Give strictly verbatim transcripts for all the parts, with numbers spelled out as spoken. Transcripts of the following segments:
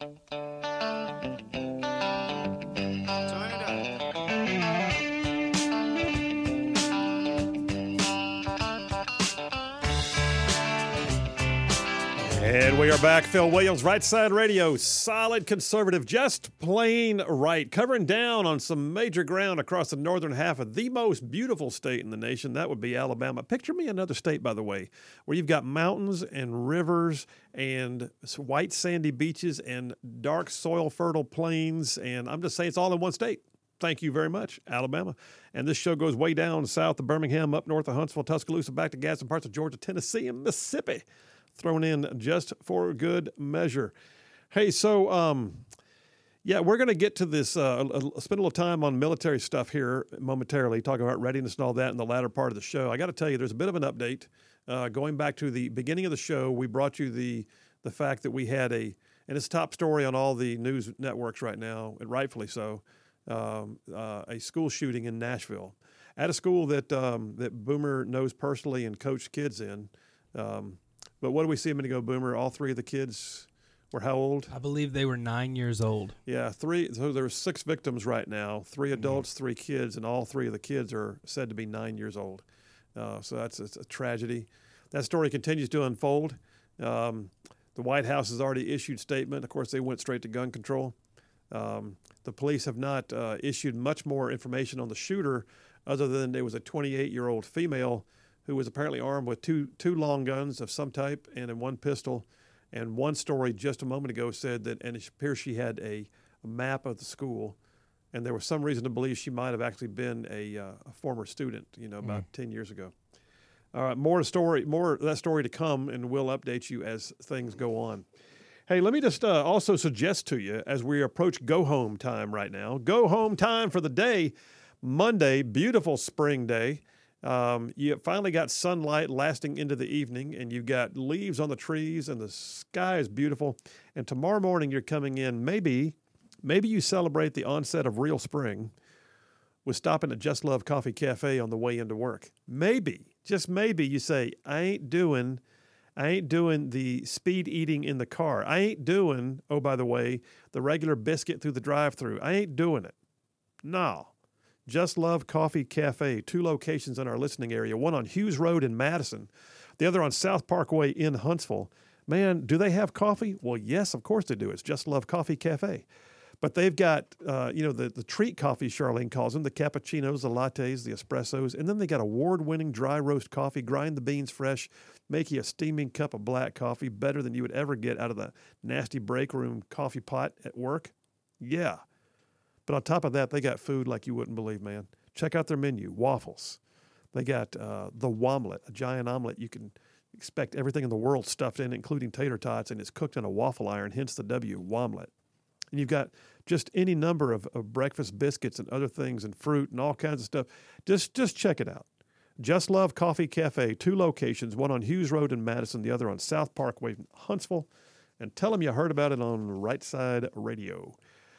And we are back. Phil Williams, Right Side Radio, solid conservative, just plain right, covering down on some major ground across the northern half of the most beautiful state in the nation. That would be Alabama. Picture me another state, by the way, where you've got mountains and rivers and white sandy beaches and dark soil fertile plains. And I'm just saying it's all in one state. Thank you very much, Alabama. And this show goes way down south of Birmingham, up north of Huntsville, Tuscaloosa, back to Gadsden, parts of Georgia, Tennessee, and Mississippi. Thrown in just for good measure. Hey, so, um, yeah, we're going to get to this, uh, spend a little time on military stuff here momentarily, talking about readiness and all that in the latter part of the show. I got to tell you, there's a bit of an update. Uh, going back to the beginning of the show, we brought you the the fact that we had a, and it's top story on all the news networks right now, and rightfully so, um, uh, a school shooting in Nashville at a school that um, that Boomer knows personally and coached kids in. Um, But what did we see a minute ago, Boomer? All three of the kids were how old? I believe they were nine years old. Yeah, three. So there are six victims right now, three adults, mm-hmm. three kids, and all three of the kids are said to be nine years old. Uh, so that's it's a tragedy. That story continues to unfold. Um, the White House has already issued statement. Of course, they went straight to gun control. Um, the police have not uh, issued much more information on the shooter other than there was a twenty-eight-year-old female who was apparently armed with two two long guns of some type and in one pistol. And one story just a moment ago said that, and it appears she had a, a map of the school, and there was some reason to believe she might have actually been a, uh, a former student, you know, about mm. ten years ago. All right, more story, more of that story to come, and we'll update you as things go on. Hey, let me just uh, also suggest to you, as we approach go-home time right now, go-home time for the day, Monday, beautiful spring day. Um, you finally got sunlight lasting into the evening, and you've got leaves on the trees, and the sky is beautiful. And tomorrow morning you're coming in, maybe, maybe you celebrate the onset of real spring with stopping at Just Love Coffee Cafe on the way into work. Maybe, just maybe you say, I ain't doing, I ain't doing the speed eating in the car. I ain't doing, oh, by the way, the regular biscuit through the drive-thru. I ain't doing it. No. Just Love Coffee Cafe, two locations in our listening area, one on Hughes Road in Madison, the other on South Parkway in Huntsville. Man, do they have coffee? Well, yes, of course they do. It's Just Love Coffee Cafe. But they've got, uh, you know, the, the treat coffee, Charlene calls them, the cappuccinos, the lattes, the espressos, and then they got award-winning dry roast coffee, grind the beans fresh, make you a steaming cup of black coffee, better than you would ever get out of the nasty break room coffee pot at work. Yeah. But on top of that, they got food like you wouldn't believe, man. Check out their menu, waffles. They got uh, the Womlet, a giant omelet. You can expect everything in the world stuffed in, including tater tots, and it's cooked in a waffle iron, hence the W, Womlet. And you've got just any number of, of breakfast biscuits and other things and fruit and all kinds of stuff. Just, just check it out. Just Love Coffee Cafe, two locations, one on Hughes Road in Madison, the other on South Parkway in Huntsville. And tell them you heard about it on Right Side Radio.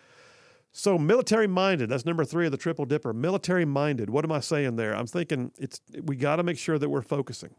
So military-minded, that's number three of the Triple Dipper. Military-minded, what am I saying there? I'm thinking it's we got to make sure that we're focusing.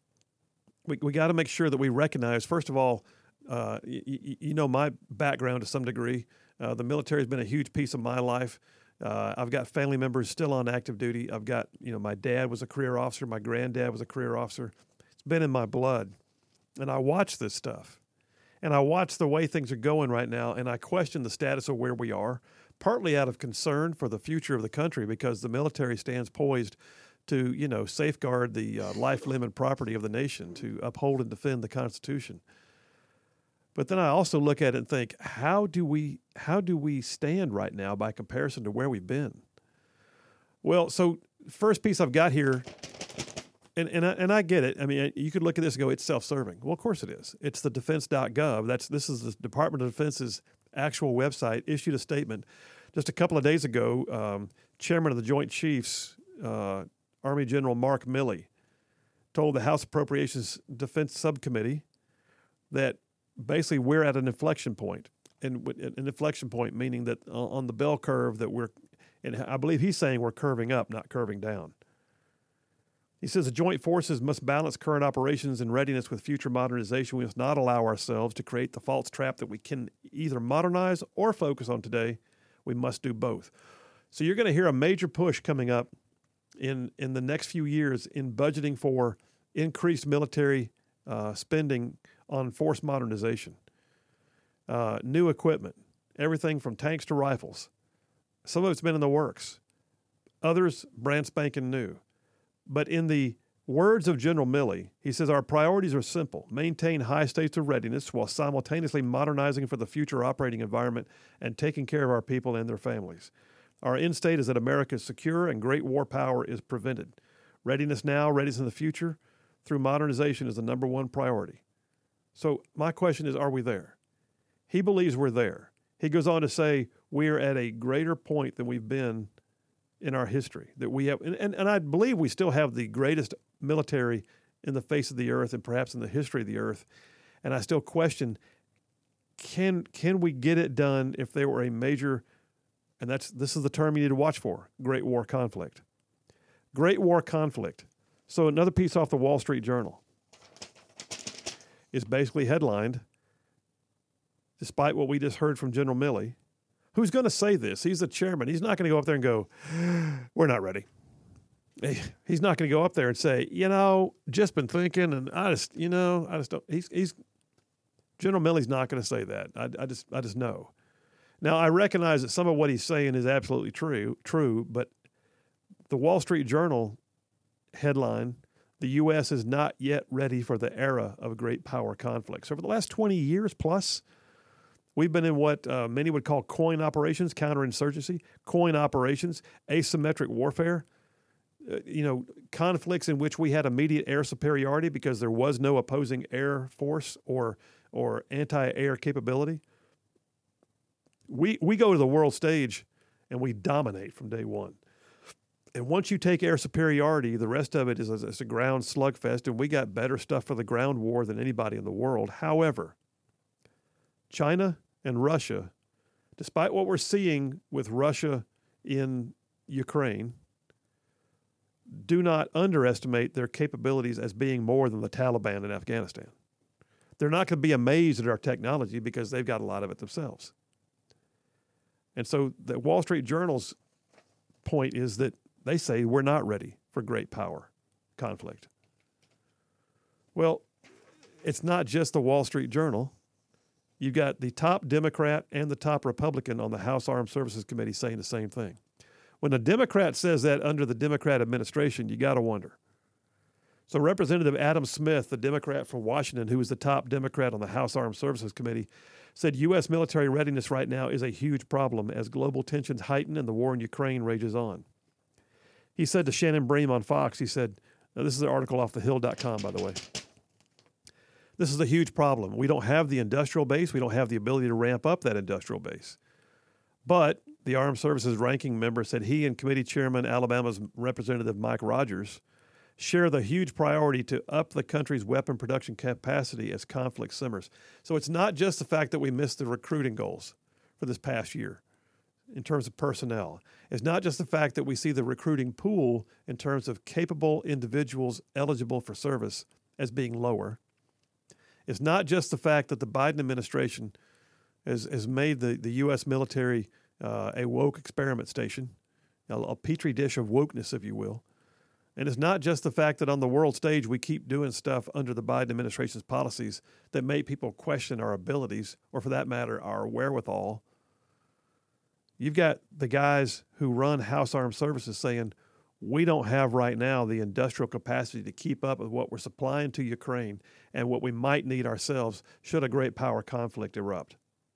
We we got to make sure that we recognize, first of all, uh, y- y- you know my background to some degree. Uh, the military has been a huge piece of my life. Uh, I've got family members still on active duty. I've got, you know, my dad was a career officer. My granddad was a career officer. It's been in my blood. And I watch this stuff. And I watch the way things are going right now, and I question the status of where we are, partly out of concern for the future of the country because the military stands poised to, you know, safeguard the uh, life, limb, and property of the nation, to uphold and defend the Constitution. But then I also look at it and think, how do we how do we stand right now by comparison to where we've been? Well, so first piece I've got here, and and I, and I get it. I mean, you could look at this and go, it's self-serving. Well, of course it is. It's the defense dot gov. That's this is the Department of Defense's actual website, issued a statement just a couple of days ago. Um, Chairman of the Joint Chiefs, uh, Army General Mark Milley, told the House Appropriations Defense Subcommittee that basically we're at an inflection point. And an inflection point meaning that on the bell curve that we're, and I believe he's saying we're curving up, not curving down. He says the joint forces must balance current operations and readiness with future modernization. We must not allow ourselves to create the false trap that we can either modernize or focus on today. We must do both. So you're going to hear a major push coming up in, in the next few years in budgeting for increased military uh, spending on force modernization, uh, new equipment, everything from tanks to rifles. Some of it's been in the works. Others, brand spanking new. But in the words of General Milley, he says, our priorities are simple. Maintain high states of readiness while simultaneously modernizing for the future operating environment and taking care of our people and their families. Our end state is that America is secure and great war power is prevented. Readiness now, readiness in the future, through modernization is the number one priority. So my question is, are we there? He believes we're there. He goes on to say we are at a greater point than we've been in our history, that we have, and, and, and I believe we still have the greatest military in the face of the earth and perhaps in the history of the earth. And I still question, can can we get it done if there were a major, and that's this is the term you need to watch for, Great War conflict. Great War conflict. So another piece off the Wall Street Journal is basically headlined, despite what we just heard from General Milley. Who's going to say this? He's the chairman. He's not going to go up there and go, we're not ready. He's not going to go up there and say, you know, just been thinking, and I just, you know, I just don't. He's, he's General Milley's not going to say that. I, I just, I just know. Now, I recognize that some of what he's saying is absolutely true, true, but the Wall Street Journal headline, the U S is not yet ready for the era of great power conflict. So for the last twenty years plus, we've been in what uh, many would call coin operations, counterinsurgency, coin operations, asymmetric warfare, uh, you know, conflicts in which we had immediate air superiority because there was no opposing air force or or anti-air capability. We we go to the world stage and we dominate from day one. And once you take air superiority, the rest of it is a, is a ground slugfest, and we got better stuff for the ground war than anybody in the world. However, China and Russia, despite what we're seeing with Russia in Ukraine, do not underestimate their capabilities as being more than the Taliban in Afghanistan. They're not going to be amazed at our technology because they've got a lot of it themselves. And so the Wall Street Journal's point is that they say we're not ready for great power conflict. Well, it's not just the Wall Street Journal. You've got the top Democrat and the top Republican on the House Armed Services Committee saying the same thing. When a Democrat says that under the Democrat administration, you got to wonder. So Representative Adam Smith, the Democrat from Washington, who is the top Democrat on the House Armed Services Committee, said U S military readiness right now is a huge problem as global tensions heighten and the war in Ukraine rages on. He said to Shannon Bream on Fox, he said, now this is an article off the hill dot com, by the way. This is a huge problem. We don't have the industrial base. We don't have the ability to ramp up that industrial base. But the Armed Services ranking member said he and committee chairman Alabama's Representative Mike Rogers share the huge priority to up the country's weapon production capacity as conflict simmers. So it's not just the fact that we missed the recruiting goals for this past year in terms of personnel. It's not just the fact that we see the recruiting pool in terms of capable individuals eligible for service as being lower. It's not just the fact that the Biden administration has, has made the, the U S military uh, a woke experiment station, a, a petri dish of wokeness, if you will. And it's not just the fact that on the world stage we keep doing stuff under the Biden administration's policies that make people question our abilities, or for that matter, our wherewithal. You've got the guys who run House Armed Services saying, we don't have right now the industrial capacity to keep up with what we're supplying to Ukraine and what we might need ourselves should a great power conflict erupt.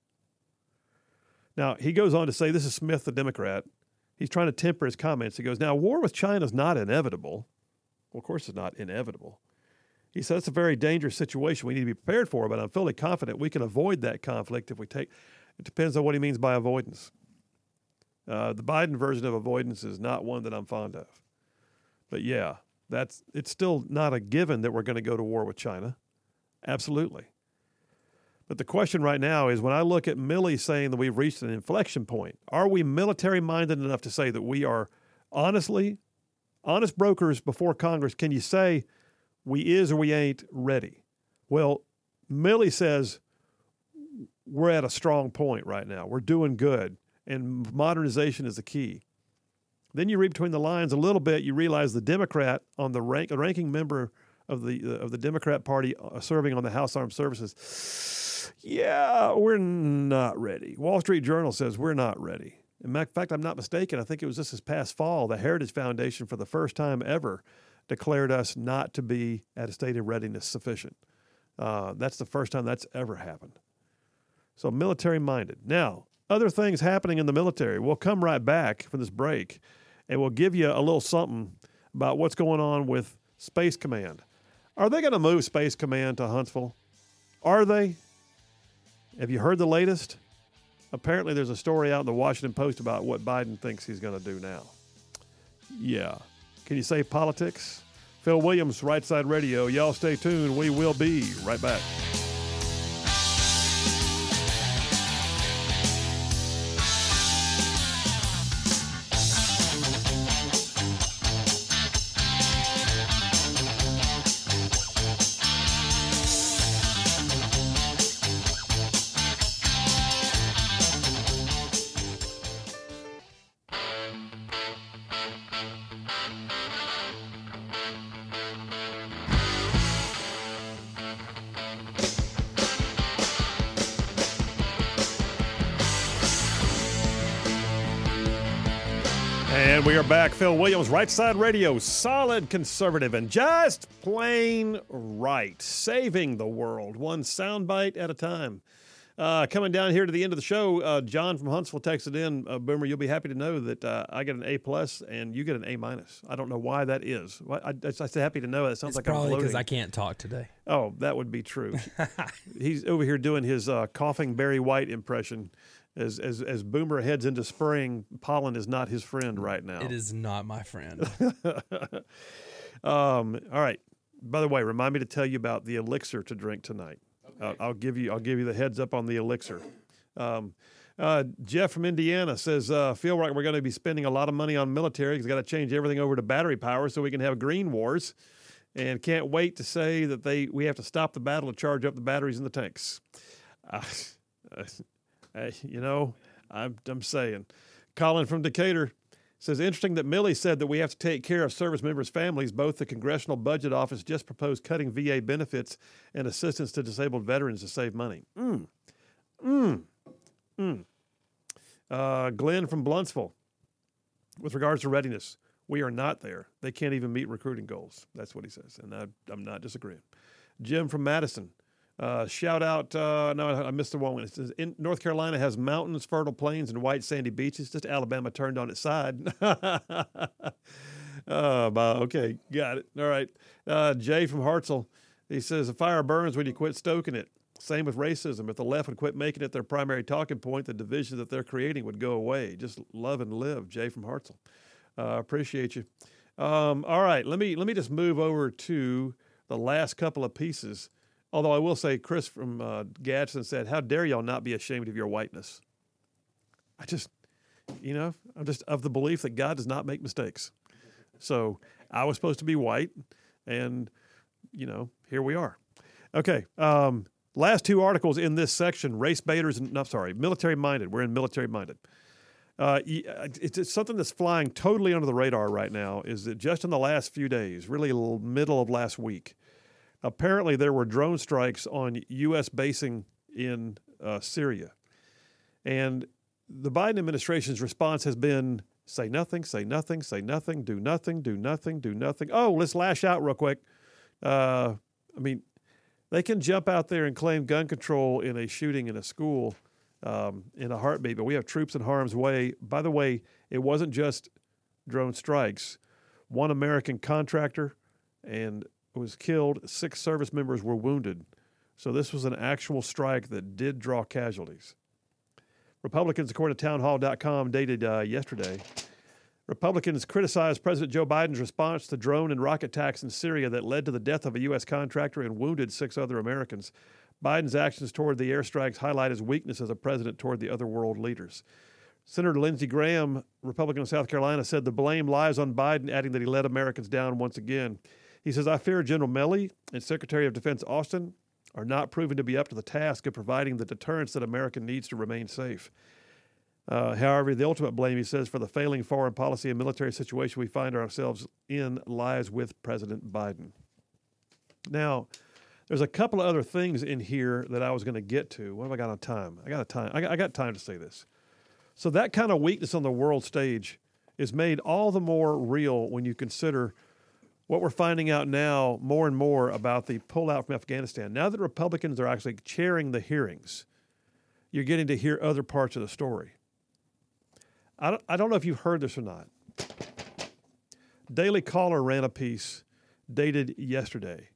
Now, he goes on to say, this is Smith, the Democrat. He's trying to temper his comments. He goes, now, war with China is not inevitable. Well, of course it's not inevitable. He says it's a very dangerous situation we need to be prepared for, but I'm fully confident we can avoid that conflict if we take, it depends on what he means by avoidance. Uh, the Biden version of avoidance is not one that I'm fond of. But yeah, that's it's still not a given that we're going to go to war with China. Absolutely. But the question right now is, when I look at Milley saying that we've reached an inflection point, are we military-minded enough to say that we are honestly honest brokers before Congress, can you say we is or we ain't ready? Well, Milley says we're at a strong point right now. We're doing good, and modernization is the key. Then you read between the lines a little bit. You realize the Democrat on the rank, the ranking member of the uh, of the Democrat Party uh, serving on the House Armed Services. Yeah, we're not ready. Wall Street Journal says we're not ready. In fact, I'm not mistaken. I think it was just this past fall, the Heritage Foundation, for the first time ever, declared us not to be at a state of readiness sufficient. Uh, that's the first time that's ever happened. So military-minded. Now, other things happening in the military. We'll come right back from this break, and we'll give you a little something about what's going on with Space Command. Are they going to move Space Command to Huntsville? Are they? Have you heard the latest? Apparently there's a story out in the Washington Post about what Biden thinks he's going to do now. Yeah. Can you say politics? Phil Williams, Right Side Radio. Y'all stay tuned. We will be right back. And we are back. Phil Williams, Right Side Radio, solid conservative and just plain right, saving the world, one soundbite at a time. Uh, coming down here to the end of the show, uh, John from Huntsville texted in, uh, Boomer, you'll be happy to know that uh, I get an A plus and you get an A minus. I don't know why that is. I, I, I'm just happy to know. It sounds it's like I'm probably bloating. because I can't talk today. Oh, that would be true. He's over here doing his uh, coughing Barry White impression. As, as as Boomer heads into spring, pollen is not his friend right now. It is not my friend. um, all right. By the way, remind me to tell you about the elixir to drink tonight. Okay. Uh, I'll give you I'll give you the heads up on the elixir. Um, uh, Jeff from Indiana says, uh, feel like we're going to be spending a lot of money on military because we've got to change everything over to battery power so we can have green wars, and can't wait to say that they we have to stop the battle to charge up the batteries in the tanks. Uh, Uh, you know, I'm, I'm saying. Colin from Decatur says, interesting that Milley said that we have to take care of service members' families. Both the Congressional Budget Office just proposed cutting V A benefits and assistance to disabled veterans to save money. Mm. Mm. Mm. Uh, Glenn from Bluntsville, with regards to readiness, we are not there. They can't even meet recruiting goals. That's what he says, and I, I'm not disagreeing. Jim from Madison. Uh, shout out, uh, no, I missed the one. It says, in North Carolina has mountains, fertile plains, and white sandy beaches. Just Alabama turned on its side. uh, okay, got it. All right. Uh, Jay from Hartselle, he says, a fire burns when you quit stoking it. Same with racism. If the left would quit making it their primary talking point, the division that they're creating would go away. Just love and live. Jay from Hartselle. Uh, appreciate you. Um, all right, let me let me just move over to the last couple of pieces. Although I will say, Chris from uh, Gadsden said, how dare y'all not be ashamed of your whiteness? I just, you know, I'm just of the belief that God does not make mistakes. So I was supposed to be white, and, you know, here we are. Okay, um, last two articles in this section, race baiters, and, no, sorry, military-minded. We're in military-minded. Uh, it's, it's something that's flying totally under the radar right now is that just in the last few days, really middle of last week, apparently there were drone strikes on U S basing in uh, Syria. And the Biden administration's response has been, say nothing, say nothing, say nothing, do nothing, do nothing, do nothing. Oh, let's lash out real quick. Uh, I mean, they can jump out there and claim gun control in a shooting in a school um, in a heartbeat, but we have troops in harm's way. By the way, it wasn't just drone strikes. One American contractor and was killed. Six service members were wounded. So this was an actual strike that did draw casualties. Republicans, according to town hall dot com, dated uh, yesterday, Republicans criticized President Joe Biden's response to drone and rocket attacks in Syria that led to the death of a U S contractor and wounded six other Americans. Biden's actions toward the airstrikes highlight his weakness as a president toward the other world leaders. Senator Lindsey Graham, Republican of South Carolina, said the blame lies on Biden, adding that he let Americans down once again. He says, I fear General Milley and Secretary of Defense Austin are not proven to be up to the task of providing the deterrence that America needs to remain safe. Uh, however, the ultimate blame, he says, for the failing foreign policy and military situation we find ourselves in lies with President Biden. Now, there's a couple of other things in here that I was going to get to. What have I got on time? I got a time. I got, I got time to say this. So that kind of weakness on the world stage is made all the more real when you consider what we're finding out now more and more about the pullout from Afghanistan. Now that Republicans are actually chairing the hearings, you're getting to hear other parts of the story. I don't, I don't know if you've heard this or not. Daily Caller ran a piece dated yesterday.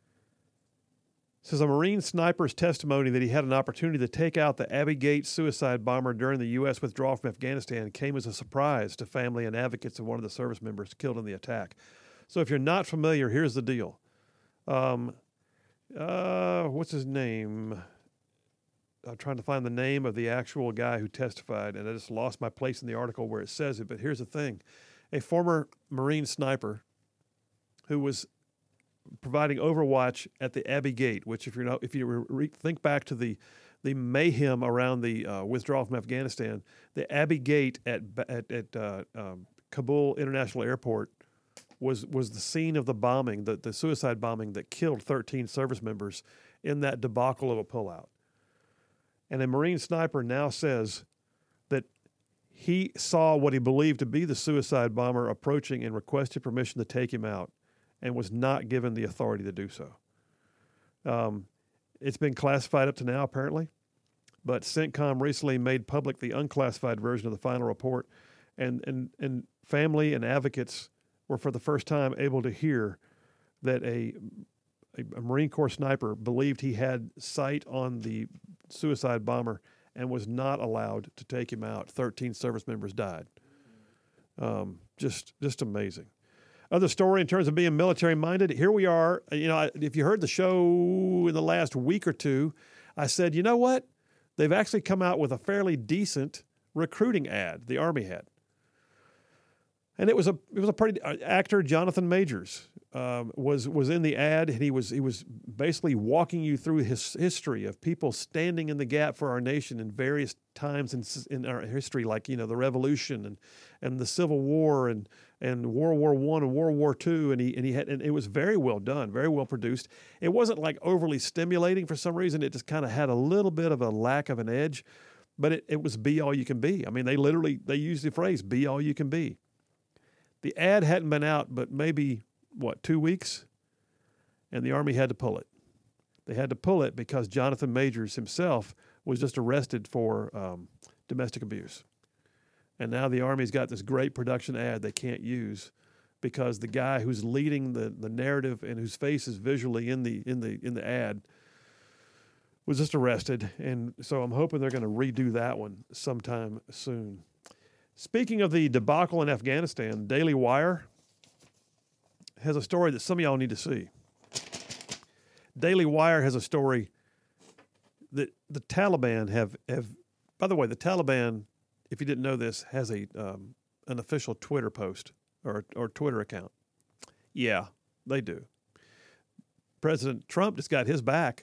It says a Marine sniper's testimony that he had an opportunity to take out the Abbey Gate suicide bomber during the U S withdrawal from Afghanistan came as a surprise to family and advocates of one of the service members killed in the attack. So if you're not familiar, here's the deal. Um, uh, what's his name? I'm trying to find the name of the actual guy who testified, and I just lost my place in the article where it says it. But here's the thing. A former Marine sniper who was providing overwatch at the Abbey Gate, which if you're not, if you re- think back to the the mayhem around the uh, withdrawal from Afghanistan, the Abbey Gate at at, at uh, um, Kabul International Airport was was the scene of the bombing, the, the suicide bombing that killed thirteen service members in that debacle of a pullout. And a Marine sniper now says that he saw what he believed to be the suicide bomber approaching and requested permission to take him out and was not given the authority to do so. Um, it's been classified up to now, apparently, but CENTCOM recently made public the unclassified version of the final report, and, and, and family and advocates were for the first time able to hear that a, a, a Marine Corps sniper believed he had sight on the suicide bomber and was not allowed to take him out. thirteen service members died. Um, just, just amazing. Other story in terms of being military-minded, here we are. You know, if you heard the show in the last week or two, I said, you know what? They've actually come out with a fairly decent recruiting ad, the Army had. And it was a it was a pretty uh, actor Jonathan Majors um, was was in the ad, and he was he was basically walking you through his history of people standing in the gap for our nation in various times in in our history, like you know the Revolution and and the Civil War and and World War One and World War Two, and he and he had and it was very well done, very well produced. It wasn't like overly stimulating for some reason. It just kind of had a little bit of a lack of an edge, but it, it was be all you can be. I mean, they literally they used the phrase "be all you can be." The ad hadn't been out but maybe, what, two weeks? And the Army had to pull it. They had to pull it because Jonathan Majors himself was just arrested for um, domestic abuse. And now the Army's got this great production ad they can't use because the guy who's leading the, the narrative and whose face is visually in the in the in the ad was just arrested. And so I'm hoping they're going to redo that one sometime soon. Speaking of the debacle in Afghanistan, Daily Wire has a story that some of y'all need to see. Daily Wire has a story that the Taliban have, have by the way, the Taliban, if you didn't know this, has a um, an official Twitter post or, or Twitter account. Yeah, they do. President Trump just got his back.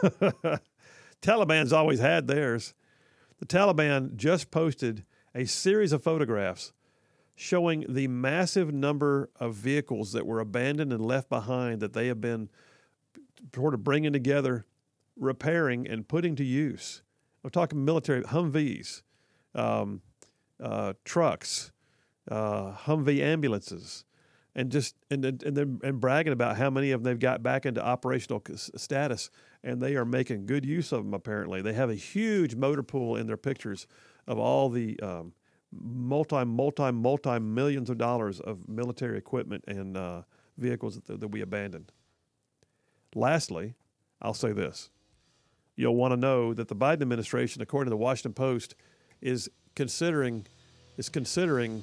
Taliban's always had theirs. The Taliban just posted a series of photographs showing the massive number of vehicles that were abandoned and left behind that they have been sort of bringing together, repairing, and putting to use. I'm talking military Humvees, um, uh, trucks, uh, Humvee ambulances, and just and and and, and bragging about how many of them they've got back into operational status, and they are making good use of them. Apparently, they have a huge motor pool in their pictures of all the um, multi, multi, multi millions of dollars of military equipment and uh, vehicles that, that we abandoned. Lastly, I'll say this. You'll want to know that the Biden administration, according to the Washington Post, is considering, is considering,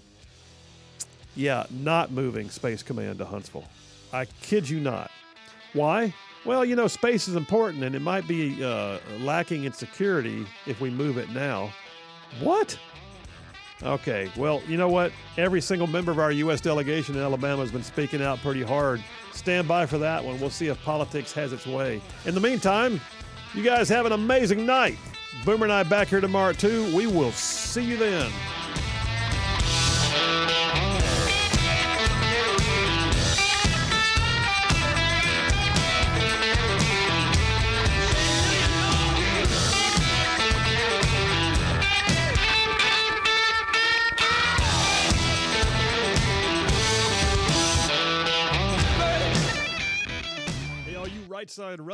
yeah, not moving Space Command to Huntsville. I kid you not. Why? Well, you know, space is important, and it might be uh, lacking in security if we move it now. What? Okay. Well, you know what? Every single member of our U S delegation in Alabama has been speaking out pretty hard. Stand by for that one. We'll see if politics has its way. In the meantime, you guys have an amazing night. Boomer and I back here tomorrow at two. We will see you then. Hey, all you right side